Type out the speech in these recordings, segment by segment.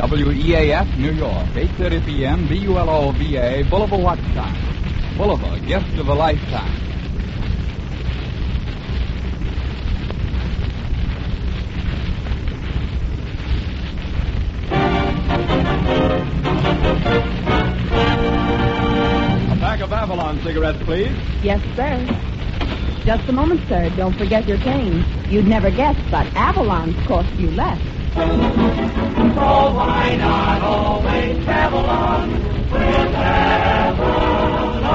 WEAF, New York, 8:30 p.m., BULOVA, Bulova Watch Time. Bulova, guest of a lifetime. A pack of Avalon cigarettes, please. Yes, sir. Just a moment, sir. Don't forget your cane. You'd never guess, but Avalon's cost you less. Oh, why not always travel on with Avalon?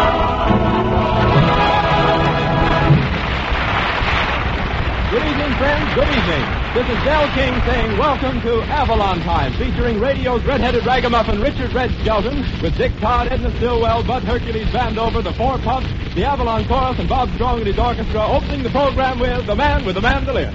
Good evening, friends. Good evening. This is Del King saying welcome to Avalon Time, featuring radio's red-headed ragamuffin Richard Red Skelton, with Dick Todd, Edna Stillwell, Bud Hercules Vandover, the Four Pups, the Avalon Chorus, and Bob Strong and his orchestra, opening the program with The Man with the Mandolin.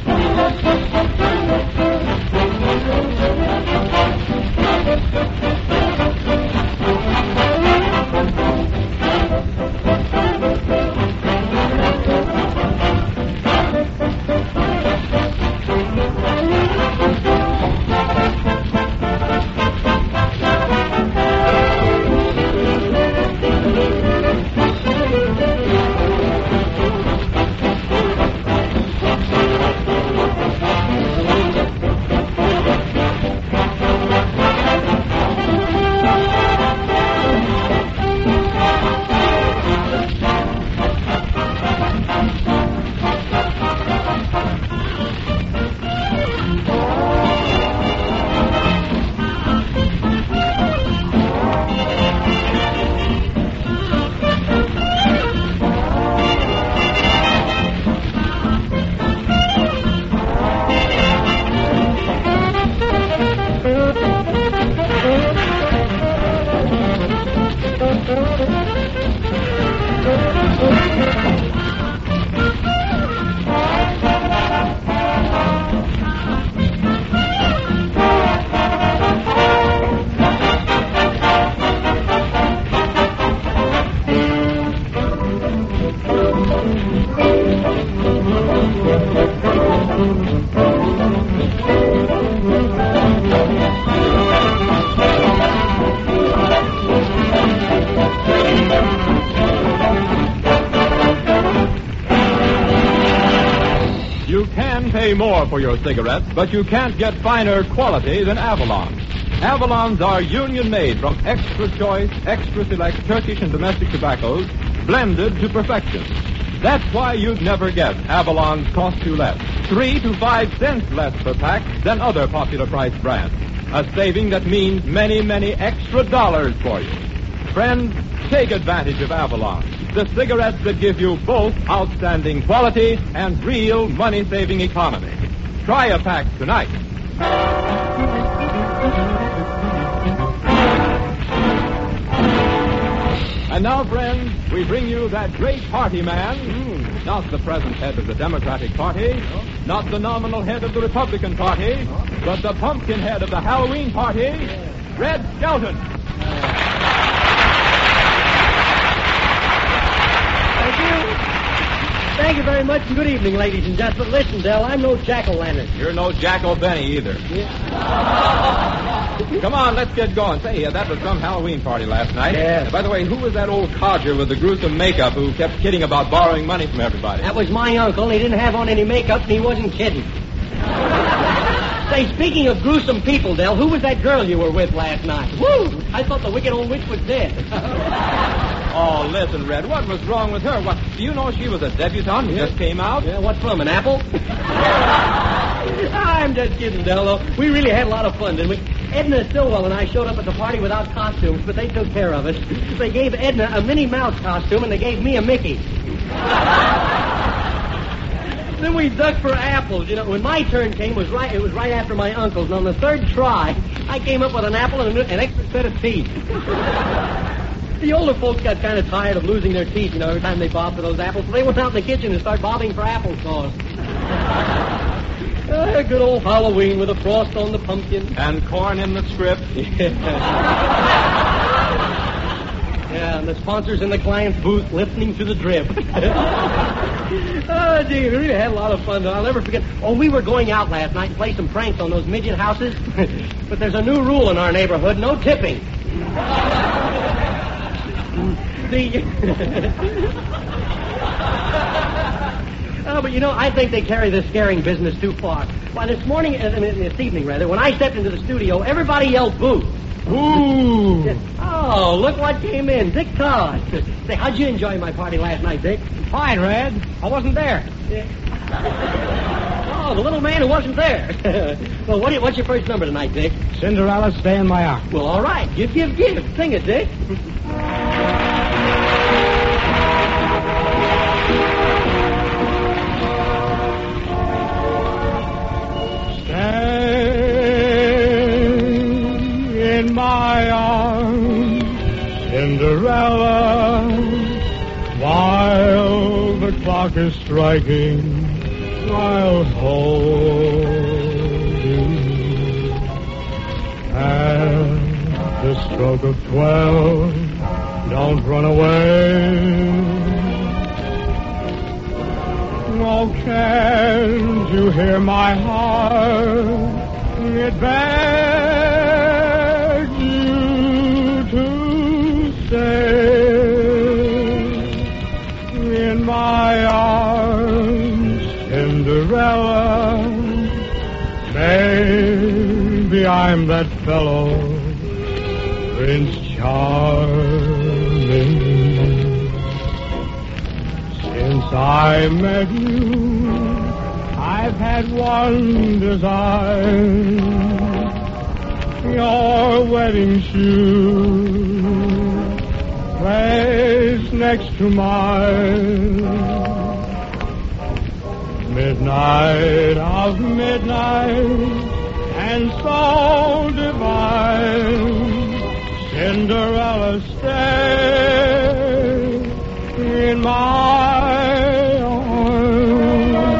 More for your cigarettes, but you can't get finer quality than Avalon. Avalons are union-made from extra choice, extra select Turkish and domestic tobaccos, blended to perfection. That's why you'd never guess Avalons cost you less, 3 to 5 cents less per pack than other popular price brands. A saving that means many, many extra dollars for you. Friends, take advantage of Avalon, the cigarettes that give you both outstanding quality and real money-saving economy. Try a pack tonight. And now, friends, we bring you that great party man, not the present head of the Democratic Party, not the nominal head of the Republican Party, but the pumpkin head of the Halloween Party, Red Skelton. Thank you very much, and good evening, ladies and gentlemen. Listen, Del, I'm no jack-o'-lantern. You're no Jack-o'-Benny either. Yeah. Come on, let's get going. Say, that was some Halloween party last night. Yeah. By the way, who was that old codger with the gruesome makeup who kept kidding about borrowing money from everybody? That was my uncle. He didn't have on any makeup, and he wasn't kidding. Say, speaking of gruesome people, Del, who was that girl you were with last night? Woo! I thought the wicked old witch was dead. Oh, listen, Red, what was wrong with her? What, do you know she was a debutante who just came out? Yeah, what from, an apple? I'm just kidding, Del. We really had a lot of fun, didn't we? Edna Stillwell and I showed up at the party without costumes, but they took care of us. They gave Edna a Minnie Mouse costume, and they gave me a Mickey. Then we dug for apples. You know, when my turn came, it was right after my uncle's. And on the third try, I came up with an apple and an extra set of teeth. The older folks got kind of tired of losing their teeth, you know, every time they bobbed for those apples. So they went out in the kitchen and started bobbing for applesauce. Good old Halloween with a frost on the pumpkin. And corn in the script. Yeah, and the sponsors in the client's booth listening to the drip. Oh, gee, we really had a lot of fun, though. I'll never forget. Oh, we were going out last night and play some pranks on those midget houses. But there's a new rule in our neighborhood, no tipping. Oh, but I think they carry this scaring business too far. Why, this evening, when I stepped into the studio, everybody yelled boo. Ooh. Oh, look what came in. Dick Todd. Say, how'd you enjoy my party last night, Dick? Fine, Red. I wasn't there. Oh, the little man who wasn't there. Well, what's your first number tonight, Dick? Cinderella, stay in my arms. Well, all right. Give. Sing it, Dick. In my arms, Cinderella, while the clock is striking, I'll hold you. At the stroke of 12, don't run away. Oh, can't you hear my heart? It begs you to stay in my arms, Cinderella. Maybe I'm that fellow, Prince Charming. Since I met you, I've had one desire, your wedding shoe placed next to mine. Midnight of midnight, and so divine, Cinderella, stay in my arms.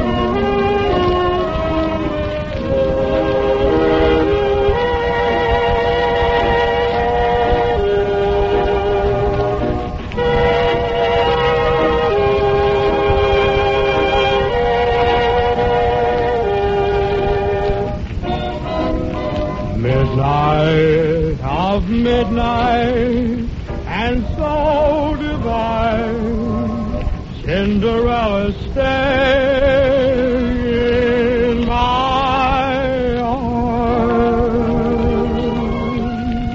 Midnight of midnight, and so divine, Cinderella, stay in my arms.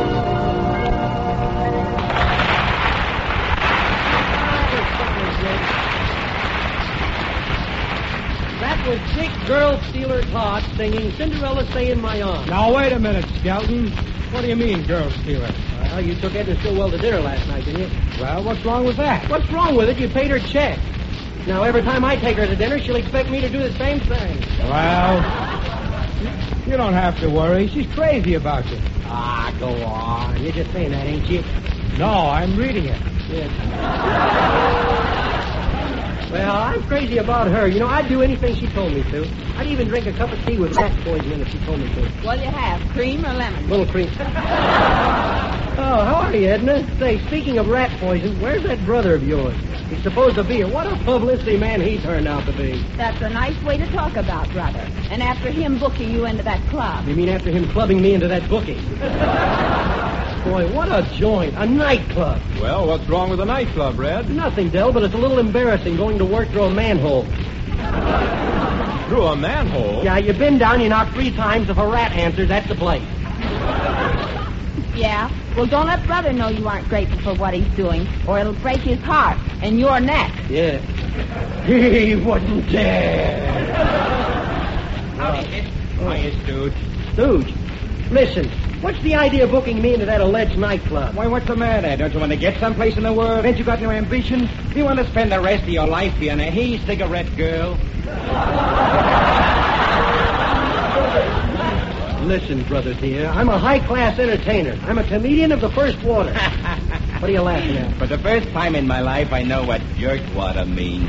That was Dick Girl Stealer Todd singing Cinderella, Stay in My Arms. Now, wait a minute, Skelton. What do you mean, girl stealer? Well, you took Edna Stillwell to dinner last night, didn't you? Well, what's wrong with that? What's wrong with it? You paid her check. Now, every time I take her to dinner, she'll expect me to do the same thing. Well, you don't have to worry. She's crazy about you. Ah, go on. You're just saying that, ain't you? No, I'm reading it. Yes. Well, I'm crazy about her. I'd do anything she told me to. I'd even drink a cup of tea with rat poison in if she told me to. What'll you have, cream or lemon? Little cream. Oh, how are you, Edna? Say, speaking of rat poison, where's that brother of yours? He's supposed to be here. What a publicity man he turned out to be. That's a nice way to talk about, brother. And after him booking you into that club. You mean after him clubbing me into that booking? Boy, what a joint. A nightclub. Well, what's wrong with a nightclub, Red? Nothing, Del, but it's a little embarrassing going to work through a manhole. Through a manhole? Yeah, you've been down, you knocked 3 times. If a rat answers, that's the place. Yeah? Well, don't let brother know you aren't grateful for what he's doing, or it'll break his heart and your neck. Yeah. He wouldn't dare. Hiya, Stooge. Stooge, listen, what's the idea of booking me into that alleged nightclub? Why, what's the matter? Don't you want to get someplace in the world? Ain't you got no ambition? You want to spend the rest of your life being a cigarette girl? Listen, brother dear, I'm a high-class entertainer. I'm a comedian of the first water. What are you laughing at? For the first time in my life, I know what jerkwater means.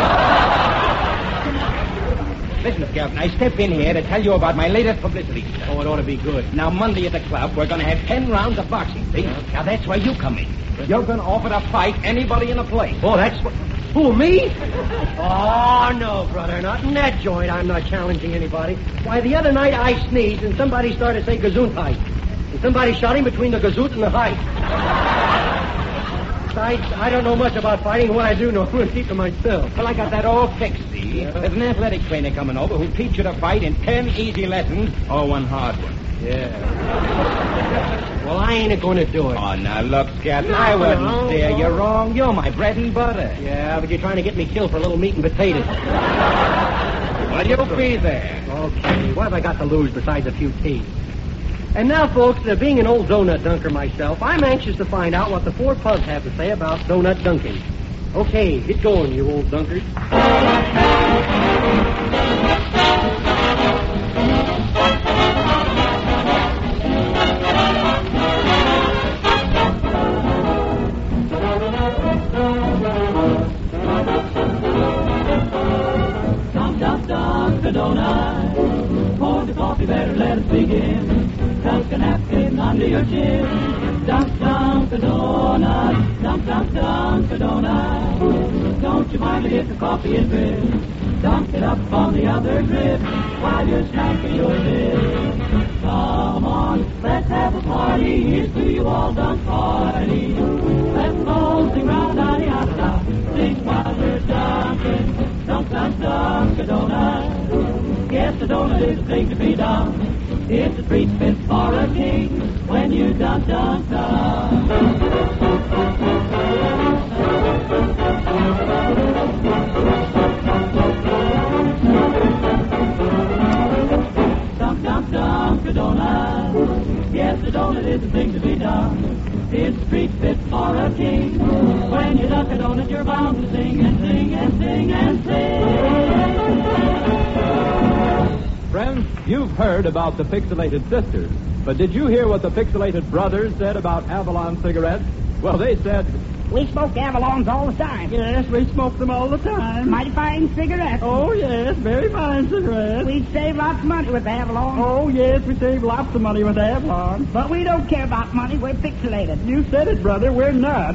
Listen, Skelton, I step in here to tell you about my latest publicity stunt. Oh, it ought to be good. Now, Monday at the club, we're going to have 10 rounds of boxing, see? Now, that's where you come in. You can offer to fight anybody in the place. Oh, that's what... Who, me? Oh, no, brother, not in that joint. I'm not challenging anybody. Why, the other night I sneezed and somebody started to say Gesundheit. And somebody shot him between the Gesundheit and the height. Besides, I don't know much about fighting. What I do know, I'm going to keep to myself. Well, I got that all fixed, see? There's an athletic trainer coming over who'll teach you to fight in 10 easy lessons or one hard one. Yeah. Well, I ain't going to do it. Oh, now, look, Scat, I wouldn't dare. You're wrong. You're my bread and butter. Yeah, but you're trying to get me killed for a little meat and potatoes. Well, you'll be there. Okay, what have I got to lose besides a few teeth? And now, folks, being an old donut dunker myself, I'm anxious to find out what the four pubs have to say about donut dunking. Okay, get going, you old dunkers. Dunk a donut. Pour the coffee, better let us begin. Tuck a napkin under your chin. Dunk a donut. Dunk a donut. Don't you mind it if the coffee is drip? Dunk it up on the other drip while you're smacking your bib. Come on, let's have a party. Here's to you all dunk party. Let's all sing round-a-da-da-da. Sing while we're dunking. Dunk a donut. Yes, a donut is a thing to be done. It's a treat fit for a king when you dunk. Dunk a donut. Yes, a donut is a thing to be done. It's a treat fit for a king. When you dunk a donut, you're bound to sing and sing and sing and sing. Friends, you've heard about the Pixelated Sisters, but did you hear what the Pixelated Brothers said about Avalon cigarettes? Well, they said, We smoke Avalons all the time. Yes, we smoke them all the time. Mighty fine cigarettes. Oh, yes, very fine cigarettes. We save lots of money with Avalon. Oh, yes, we save lots of money with Avalon. But we don't care about money. We're pixelated. You said it, brother. We're not.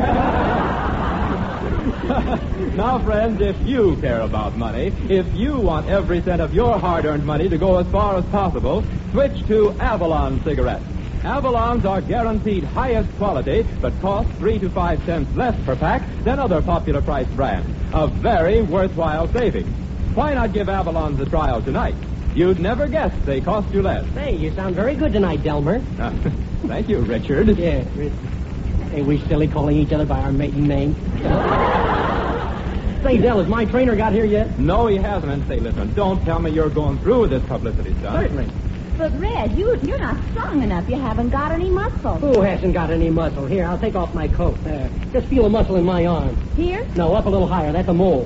now, friends, if you care about money, if you want every cent of your hard-earned money to go as far as possible, switch to Avalon cigarettes. Avalons are guaranteed highest quality, but cost 3 to 5 cents less per pack than other popular price brands. A very worthwhile saving. Why not give Avalons a trial tonight? You'd never guess they cost you less. Hey, you sound very good tonight, Delmer. Thank you, Richard. Yeah. Hey, we silly calling each other by our maiden name. Say, Del, has my trainer got here yet? No, he hasn't. And say, listen, don't tell me you're going through with this publicity stuff. Certainly. But, Red, you're not strong enough. You haven't got any muscle. Who hasn't got any muscle? Here, I'll take off my coat. Just feel a muscle in my arm. Here? No, up a little higher. That's a mole.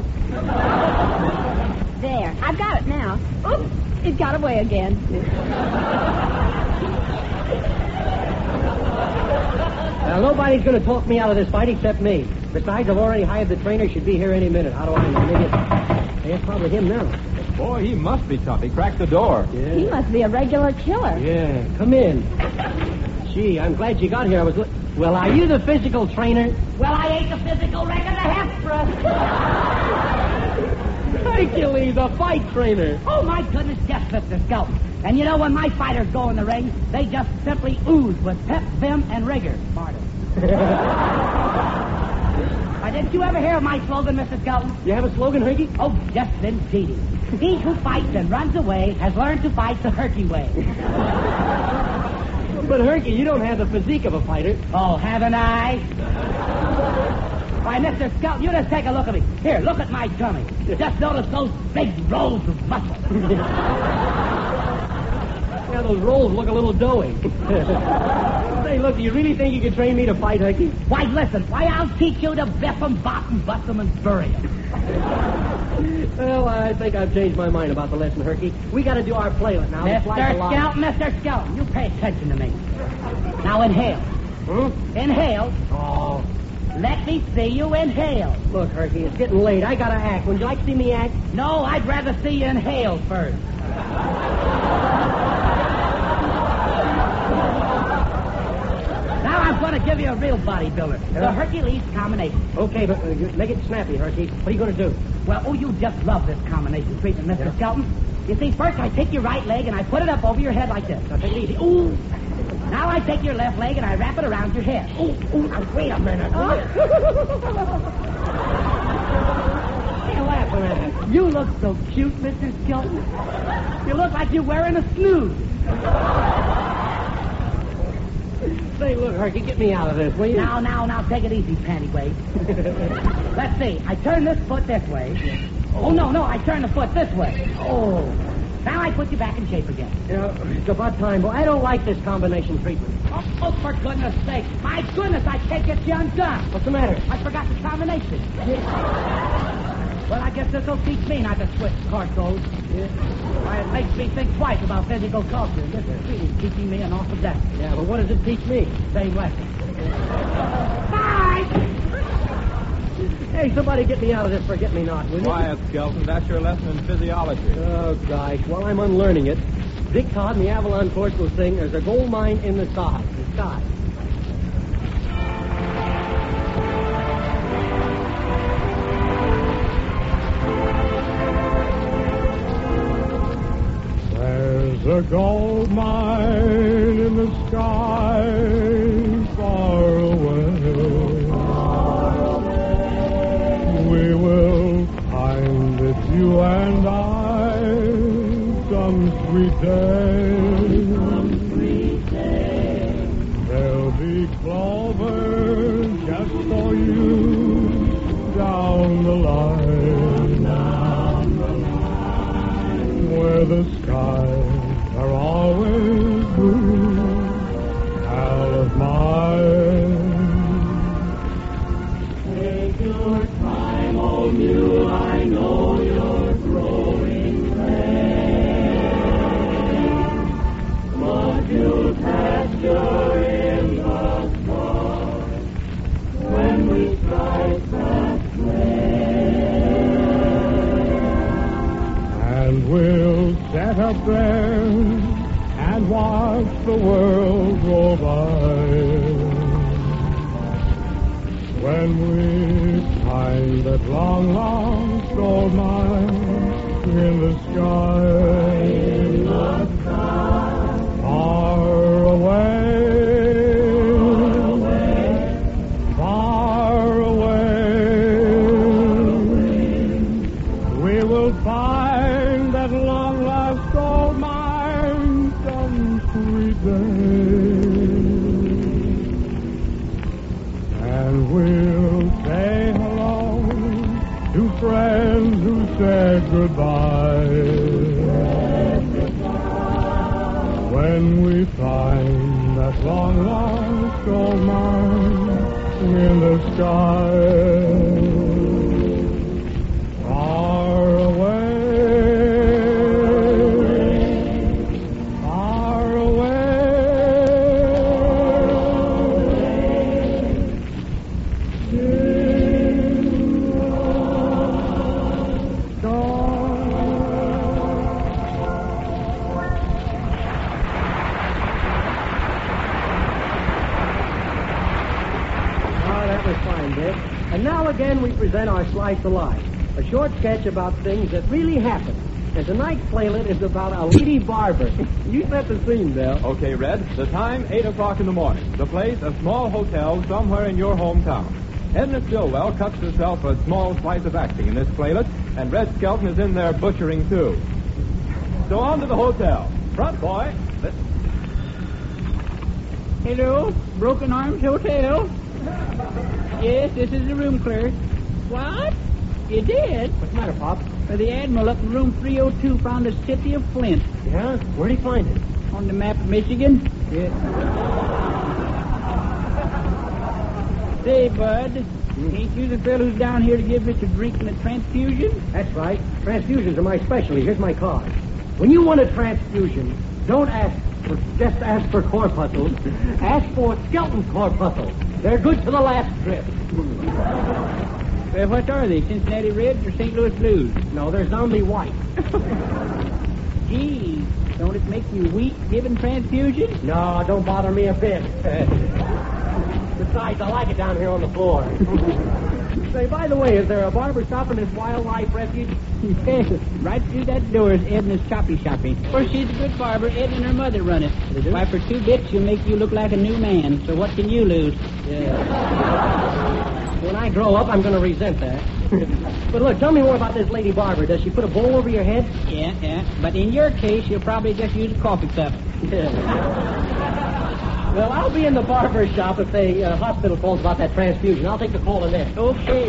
There. I've got it now. Oops. It got away again. Now, nobody's going to talk me out of this fight except me. Besides, I've already hired the trainer. Should be here any minute. How do I know? Maybe it's probably him now. Boy, he must be tough. He cracked the door. Yeah. He must be a regular killer. Yeah, come in. Gee, I'm glad you got here. Well, are you the physical trainer? Well, I ain't the physical wreck of the Hesperus. Hercules, a fight trainer. Oh, my goodness, yes, Mr. Skelton. And you know, when my fighters go in the ring, they just simply ooze with pep, vim, and rigor. Pardon. Didn't you ever hear of my slogan, Mr. Skelton? You have a slogan, Herky? Oh, yes, indeed. He who fights and runs away has learned to fight the Herky way. But, Herky, you don't have the physique of a fighter. Oh, haven't I? Why, Mr. Skelton, you just take a look at me. Here, look at my tummy. Just notice those big rolls of muscle. Yeah, those rolls look a little doughy. Say, look, do you really think you can train me to fight, Herky? Why, listen. Why, I'll teach you to biff 'em, bop 'em, bust 'em, and bury 'em. Well, I think I've changed my mind about the lesson, Herky. We got to do our playlet now. Mr. Skelton, you pay attention to me. Now, inhale. Inhale. Oh. Let me see you inhale. Look, Herky, it's getting late. I got to act. Would you like to see me act? No, I'd rather see you inhale first. Now I'm going to I'll give you a real bodybuilder. The Hercules combination. Okay, but make it snappy, Herky. What are you going to do? Well, you just love this combination treatment, Mr. Skelton. You see, first I take your right leg and I put it up over your head like this. Now take it easy. Ooh. Now I take your left leg and I wrap it around your head. Ooh, ooh. Now wait a minute. Hey, what happened? You look so cute, Mr. Skelton. You look like you're wearing a snooze. Say, look, Herky, get me out of this, will you? Now, take it easy, Pantyweight. Let's see. I turn this foot this way. Oh, no, I turn the foot this way. Oh. Now I put you back in shape again. You know, it's about time, boy. I don't like this combination treatment. Oh, for goodness sake. My goodness, I can't get you undone. What's the matter? I forgot the combination. Well, I guess this'll teach me not to switch cartels. Why, it makes me think twice about physical culture. This is really teaching me an awful lesson. Yeah, but what does it teach me? Same lesson. Bye! Hey, somebody get me out of this forget-me-not, will you? Quiet, Skelton. That's your lesson in physiology. Oh, gosh. While I'm unlearning it, Dick Todd and the Avalon Course will sing There's a Gold Mine in the Sky. There's a gold mine in the sky far away. We will find it, you and I, some sweet day. There'll be clover just for you down the line. Where the skies are always blue, pal of mine. Take your time, old mule, I know you're growing late, but you'll pasture in the fall when we strike that way. And we'll set up there and watch the world go by. When we find that long lost gold mine in the sky, far away, far away, we will find that long lost gold mine some sweet day. And we'll say hello to friends who said goodbye. When we find that long lost gold mine in the sky, far away, far away. And now again we present our Slice of Life, a short sketch about things that really happened. And tonight's playlet is about a lady barber. You set the scene, Bill. Okay, Red. The time, 8 o'clock in the morning. The place, a small hotel somewhere in your hometown. Edna Stillwell cuts herself a small slice of acting in this playlet, and Red Skelton is in there butchering, too. So on to the hotel. Front, boy. Hello, Broken Arms Hotel. Yes, this is the room clerk. What? You did? What's the matter, Pop? The Admiral up in room 302 found the city of Flint. Yeah? Where'd he find it? On the map of Michigan. Yeah. Say, Bud, ain't you the fellow who's down here to give us a drink and a transfusion? That's right. Transfusions are my specialty. Here's my card. When you want a transfusion, don't just ask for corpuscles. Ask for Skelton corpuscles. They're good to the last drip. Well, what are they, Cincinnati Reds or St. Louis Blues? No, they're zombie white. Gee, don't it make you weak giving transfusions? No, don't bother me a bit. Besides, I like it down here on the floor. Say, by the way, is there a barber shop in this wildlife refuge? Yes, right through that door is Edna's choppy shopping. Of course, she's a good barber. Edna and her mother run it. Why, for 2 bits, she'll make you look like a new man. So what can you lose? Yeah. When I grow up, I'm going to resent that. But look, tell me more about this lady barber. Does she put a bowl over your head? Yeah. But in your case, you'll probably just use a coffee cup. Yeah. Well, I'll be in the barber shop if the hospital calls about that transfusion. I'll take the call in there. Okay.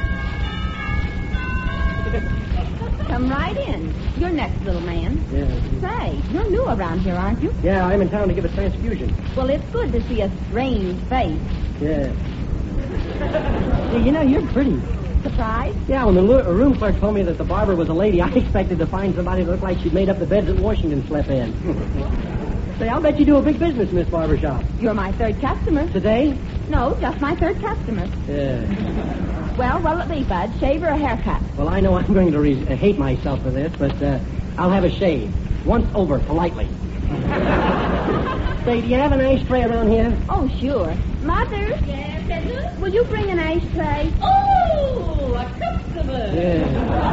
Come right in. You're next, little man. Yeah. Say, you're new around here, aren't you? Yeah, I'm in town to give a transfusion. Well, it's good to see a strange face. Yeah. Hey, you know, you're pretty. Surprised? Yeah, when the room clerk told me that the barber was a lady, I expected to find somebody that looked like she'd made up the beds that Washington slept in. Say, I'll bet you do a big business in this barber shop. You're my 3rd customer. Today? No, just my 3rd customer. Yeah. Well, what'll it be, Bud? Shave or a haircut? Well, I know I'm going to hate myself for this, but I'll have a shave. Once over, politely. Say, do you have an ashtray around here? Oh, sure. Mother? Yes, Edna? Will you bring an ashtray? Oh, a customer. Yeah.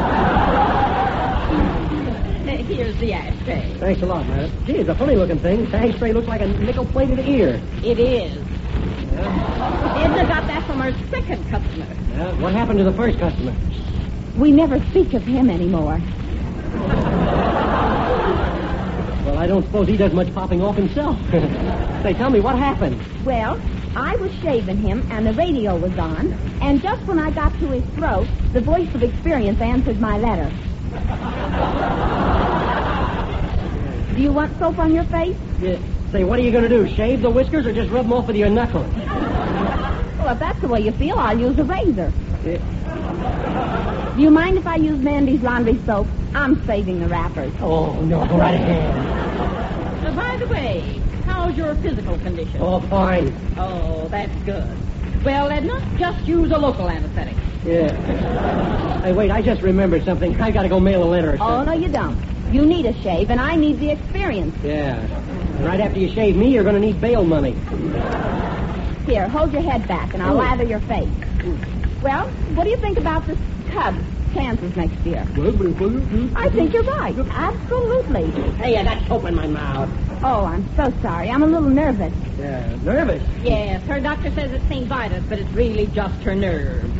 Here's the ashtray. Thanks a lot, madam. Gee, it's a funny-looking thing. The ashtray looks like a nickel-plated ear. It is. Yeah. Edna got that from her 2nd customer. Yeah, what happened to the first customer? We never speak of him anymore. Well, I don't suppose he does much popping off himself. Say, tell me, what happened? Well, I was shaving him, and the radio was on, and just when I got to his throat, the voice of experience answered my letter. Do you want soap on your face? Yeah. Say, what are you going to do, shave the whiskers or just rub them off with your knuckles? Well, if that's the way you feel, I'll use a razor. Yeah. Do you mind if I use Mandy's laundry soap? I'm saving the wrappers. Oh, no, go right ahead. By the way, how's your physical condition? Oh, fine. Oh, that's good. Well, Edna, just use a local anesthetic. Yeah. Hey, wait, I just remembered something. I got to go mail a letter or Oh, something. no, you don't. You need a shave, and I need the experience. Yeah. And right after you shave me, you're going to need bail money. Here, hold your head back, and I'll lather your face. Well, what do you think about this Cubs, Kansas next year? I think you're right. Absolutely. Hey, I got soap in my mouth. Oh, I'm so sorry. I'm a little nervous. Yeah, nervous? Yes, her doctor says it's St. Vitus, but it's really just her nerves.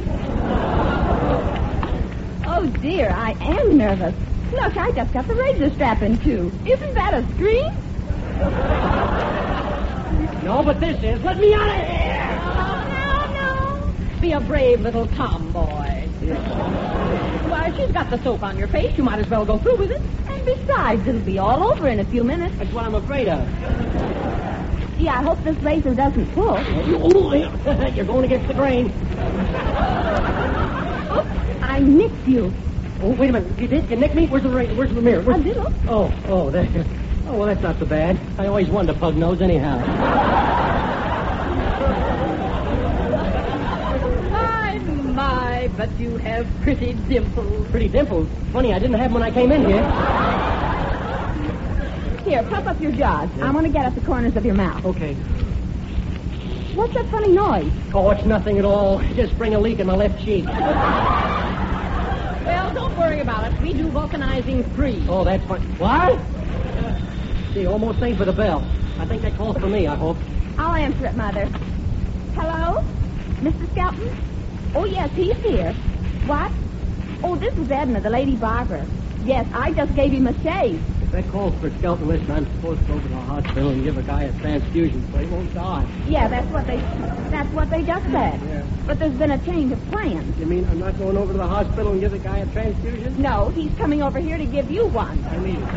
Oh, dear, I am nervous. Look, I just got the razor strap in, too. Isn't that a scream? No, but this is. Let me out of here! No. Be a brave little tomboy. Well, she's got the soap on your face. You might as well go through with it. And besides, it'll be all over in a few minutes. That's what I'm afraid of. Gee, I hope this razor doesn't pull. You're going against the grain. Oops, I nicked you. Oh, wait a minute. You did? You nicked me? Where's the mirror? A little. Oh, there. Oh, well, that's not so bad. I always wanted a pug nose anyhow. My, but you have pretty dimples. Pretty dimples? Funny, I didn't have them when I came in here. Here, puff up your jaws. Yeah. I want to get at the corners of your mouth. Okay. What's that funny noise? Oh, it's nothing at all. Just sprang a leak in my left cheek. Well, don't worry about it. We do vulcanizing free. Oh, that's fine. What? Gee, almost saved for the bell. I think that calls for me, I hope. I'll answer it, Mother. Hello? Mr. Skelton? Oh, yes, he's here. What? Oh, this is Edna, the lady barber. Yes, I just gave him a shave. If that calls for Skelton, listen, I'm supposed to go to the hospital and give a guy a transfusion so he won't die. Yeah, that's what they just said. Yeah. But there's been a change of plans. You mean I'm not going over to the hospital and give the guy a transfusion? No, he's coming over here to give you one. I need it.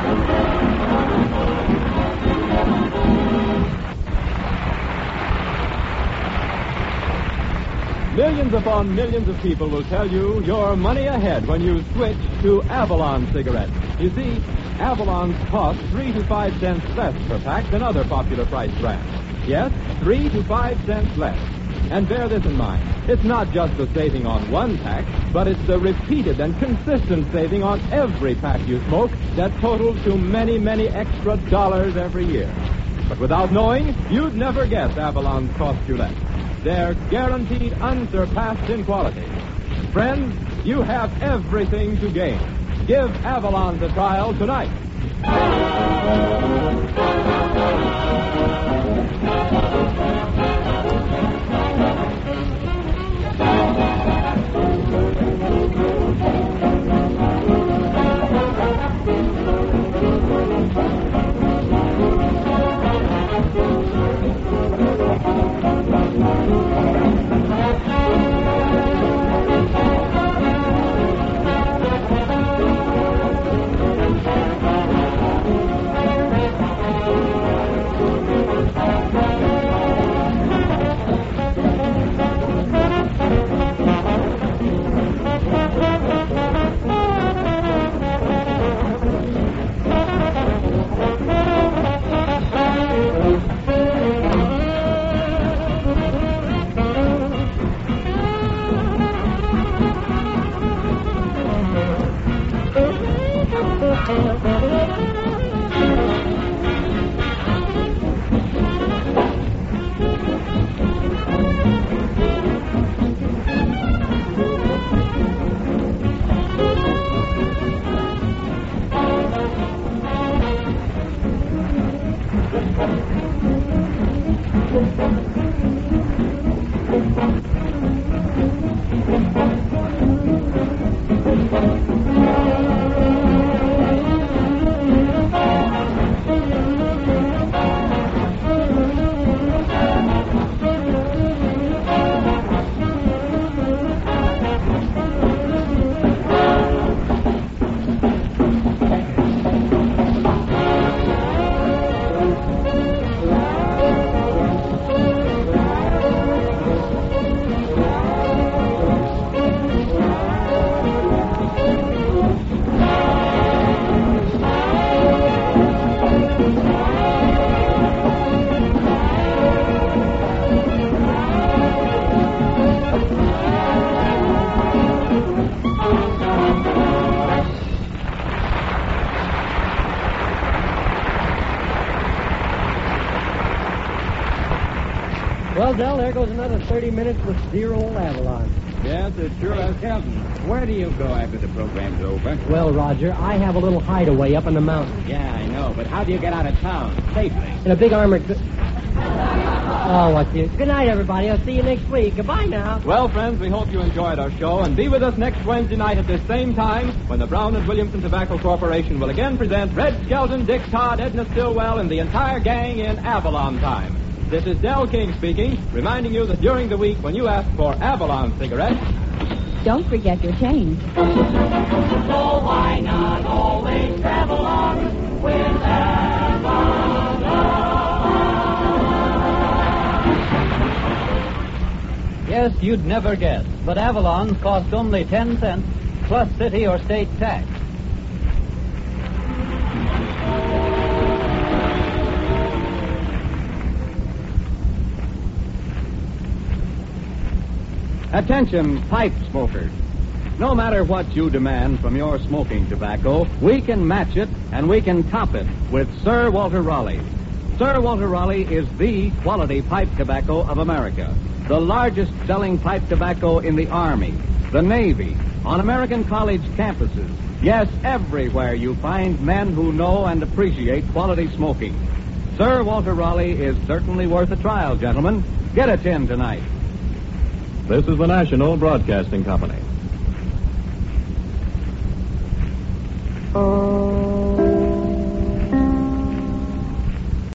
Millions upon millions of people will tell you you're money ahead when you switch to Avalon cigarettes. You see, Avalons cost 3 to 5 cents less per pack than other popular price brands. Yes, 3 to 5 cents less. And bear this in mind. It's not just the saving on one pack, but it's the repeated and consistent saving on every pack you smoke that totals to many, many extra dollars every year. But without knowing, you'd never guess Avalon's cost you less. They're guaranteed unsurpassed in quality. Friends, you have everything to gain. Give Avalon the trial tonight. Well, Del, there goes another 30 minutes with zero Avalon. Yes, it sure has, Captain. Where do you go after the program's over? Well, Roger, I have a little hideaway up in the mountains. Yeah, I know, but how do you get out of town safely? In a big armored... Oh, what's the... Good night, everybody. I'll see you next week. Goodbye now. Well, friends, we hope you enjoyed our show, and be with us next Wednesday night at this same time when the Brown and Williamson Tobacco Corporation will again present Red Skelton, Dick Todd, Edna Stillwell, and the entire gang in Avalon Time. This is Del King speaking, reminding you that during the week when you ask for Avalon cigarettes, don't forget your change. So why not always travel on with Avalon? Yes, you'd never guess, but Avalon cost only 10 cents plus city or state tax. Attention, pipe smokers. No matter what you demand from your smoking tobacco, we can match it and we can top it with Sir Walter Raleigh. Sir Walter Raleigh is the quality pipe tobacco of America. The largest selling pipe tobacco in the Army, the Navy, on American college campuses. Yes, everywhere you find men who know and appreciate quality smoking. Sir Walter Raleigh is certainly worth a trial, gentlemen. Get a tin tonight. this is the National Broadcasting Company.